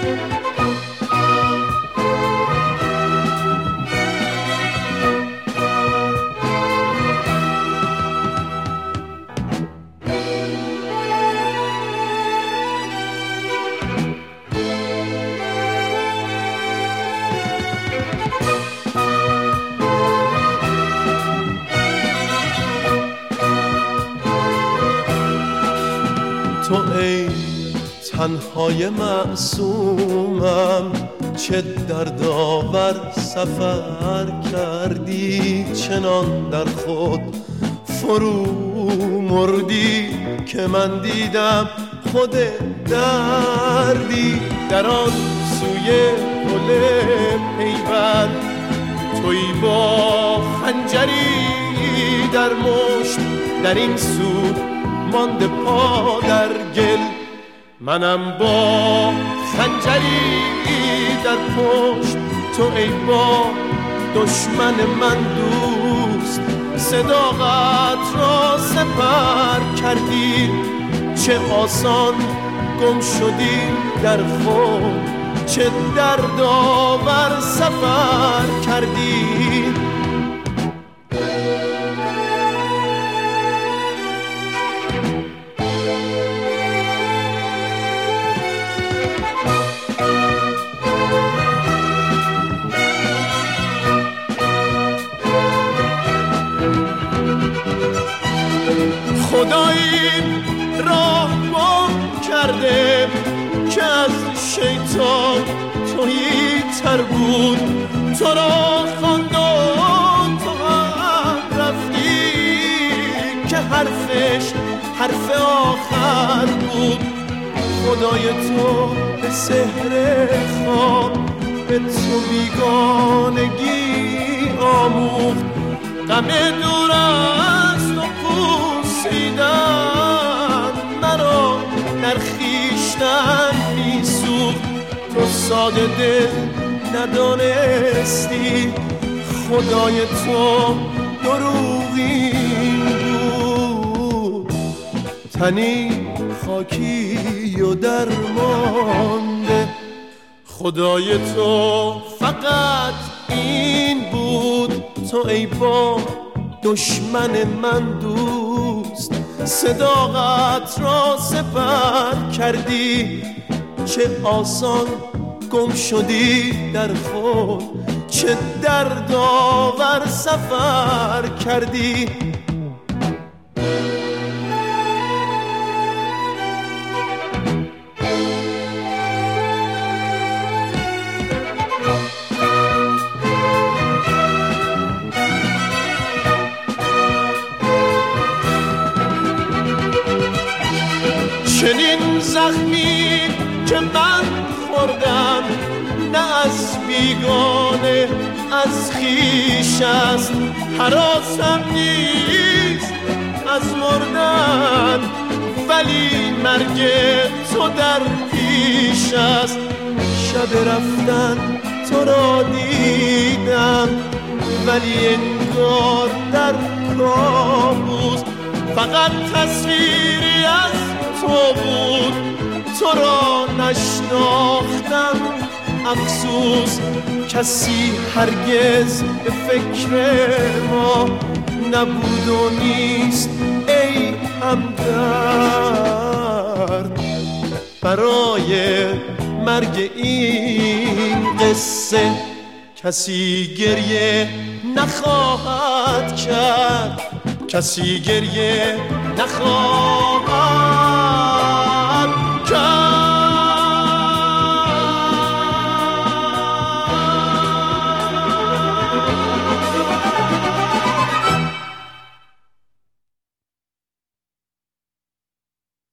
تو ای تنهای معصومم چه دردآور سفر کردی، چنان در خود فرو مردی که من دیدم خود دردی. در آن سوی گل پیوند تویی با خنجری در مشت، در این سو مانده پا در گل، منم با خنجری در پشت. تو ای با دشمن من دوست صداقت را سپر کردی، چه آسان گم شدی در خود، چه دردآور سفر کردی. خدایی راه گم کرده که از شیطان تویی تر بود، تو را خواند و تو هم رفتی که حرفش حرف آخر بود. خدای تو به سحر خواب به تو بیگانگی آموخت، غم دور است و پوسیدن مرا در خویشتن میسوخت. تو ساده دل ندانستی خدای تو دروغین بود، تنی خاکی و درمانده. خدای تو فقط این بود، تو ای با دشمن من دوست صداقت را سپر کردی، چه آسان گم شدی در خود، چه دردآور سفر کردی. چنین زخمی که من خوردم نه از بیگانه از خویش است، هراسم نیست از مردن ولی مرگ تو در پیش است. شب رفتن تو را دیدم ولی انگار در کابوس، فقط تصویری از تو بود، تو را نشناختم افسوس. کسی هرگز به فکر ما نبود و نیست ای همدرد، برای مرگ این قصه کسی گریه نخواهد کرد، کسی گریه نخواهد